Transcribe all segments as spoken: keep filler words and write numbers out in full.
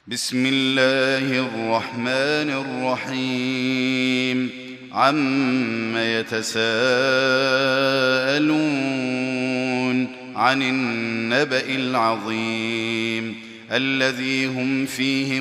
بسم الله الرحمن الرحيم عم يتساءلون عن النبأ العظيم الذي هم فيه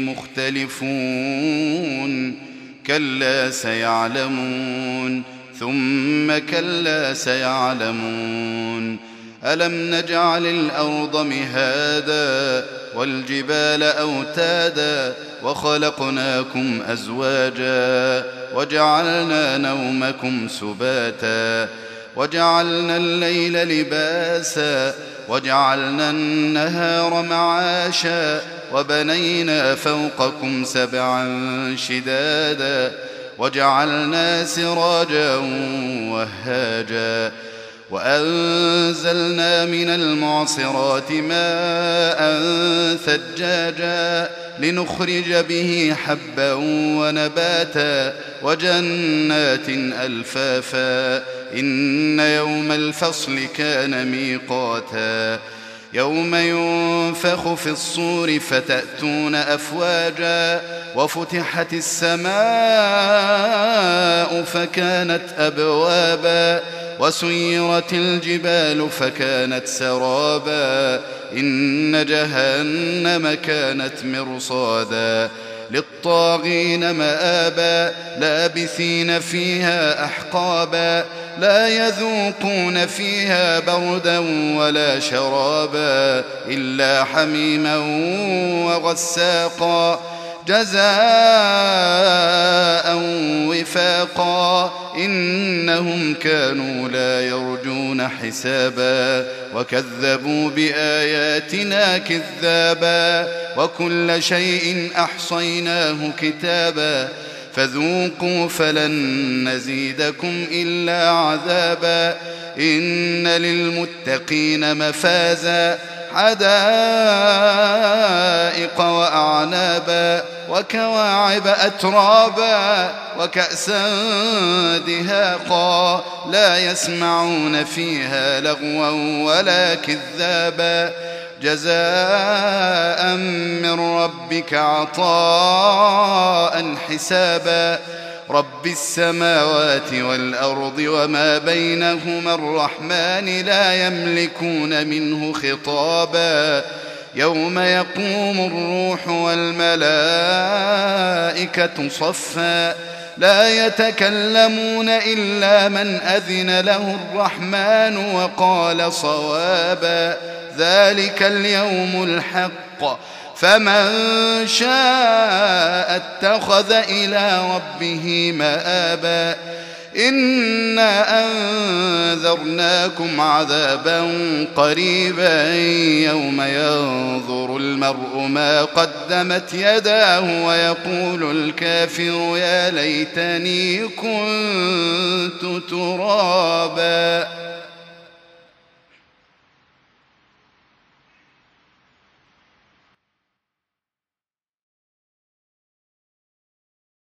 مختلفون كلا سيعلمون ثم كلا سيعلمون ألم نجعل الأرض مهادا والجبال أوتادا وخلقناكم أزواجا وجعلنا نومكم سباتا وجعلنا الليل لباسا وجعلنا النهار معاشا وبنينا فوقكم سبعا شدادا وجعلنا سراجا وهاجا وأنزلنا من المعصرات ماء ثجاجا لنخرج به حبا ونباتا وجنات ألفافا إن يوم الفصل كان ميقاتا يوم ينفخ في الصور فتأتون أفواجا وفتحت السماء فكانت أبوابا وسيرت الجبال فكانت سرابا إن جهنم كانت مرصادا للطاغين مآبا لابثين فيها أحقابا لا يذوقون فيها بردا ولا شرابا إلا حميما وغساقا جزاء وفاقا إنهم كانوا لا يرجون حسابا وكذبوا بآياتنا كذابا وكل شيء أحصيناه كتابا فذوقوا فلن نزيدكم إلا عذابا إن للمتقين مفازا حدائق وأعنابا وكواعب أترابا وكأسا دهاقا لا يسمعون فيها لغوا ولا كذابا جزاء من ربك عطاء حسابا رب السماوات والأرض وما بينهما الرحمن لا يملكون منه خطابا يوم يقوم الروح والملائكة صفا لا يتكلمون إلا من أذن له الرحمن وقال صوابا ذلك اليوم الحق فمن شاء اتخذ إلى ربه مآبا إنا أنذرناكم عذابا قريبا يوم ينظر المرء ما قدمت يداه ويقول الكافر يا ليتني كنت ترابا.